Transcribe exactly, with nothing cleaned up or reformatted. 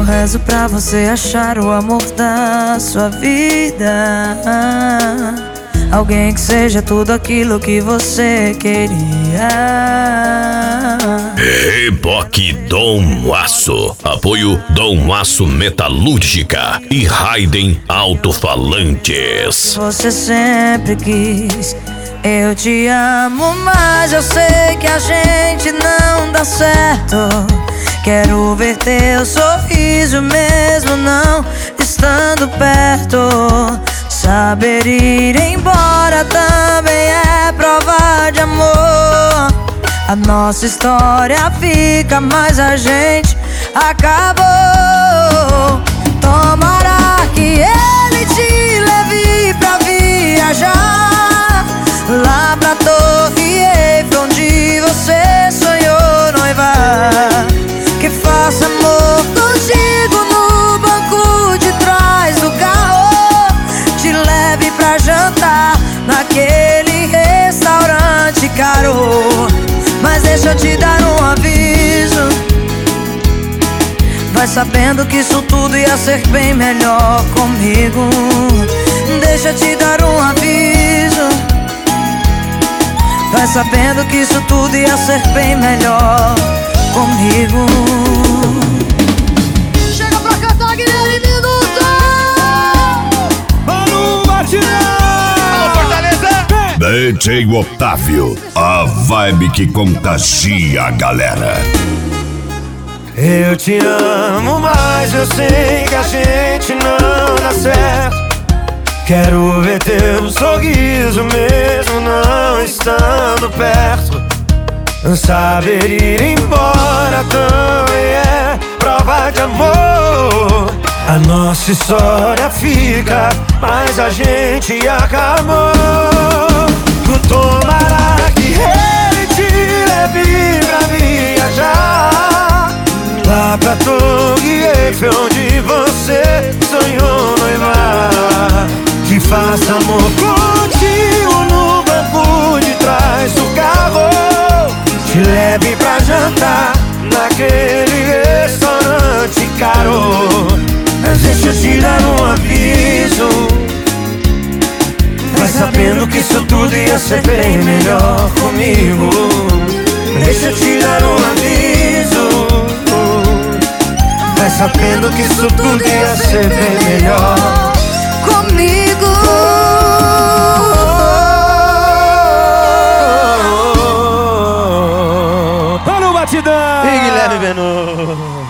Eu rezo pra você achar o amor da sua vida, alguém que seja tudo aquilo que você queria. Reboque Dom Aço. Apoio Dom Aço Metalúrgica e Raiden Alto-Falantes. Você sempre quis. Eu te amo, mas eu sei que a gente não dá certo. Quero ver teu sorriso mesmo não estando perto. Saber ir embora também é prova de amor. A nossa história fica, mas a gente acabou. Tomara que ele te leve pra viajar lá pra Torre Eiffel, onde você sonhou noivar. Que faça amor contigo no banco de trás do carro, te leve pra jantar naquele restaurante caro. Mas deixa eu te dar um aviso, vai sabendo que isso tudo ia ser bem melhor comigo. Deixa eu te dar um aviso, vai sabendo que isso tudo ia ser bem melhor comigo. Chega pra cantar, Guilherme Minuto! Mano Batidão! Fortaleza! D J Otávio, a vibe que contagia a galera. Eu te amo, mas eu sei que a gente não dá certo. Quero ver teu sorriso mesmo não estando perto. Saber ir embora também é prova de amor. A nossa história fica, mas a gente acabou. Tomara que ele te leve pra viajar lá pra Torre Eiffel, onde você sonhou noivar. Que faça amor contigo no banco de trás do carro, te leve pra jantar naquele restaurante caro. Mas deixa eu te dar um aviso, vai sabendo que isso tudo ia ser bem melhor comigo. Deixa eu te dar um aviso, vai sabendo que isso tudo ia ser bem melhor comigo. Tá no batidão! E Guilherme Benu.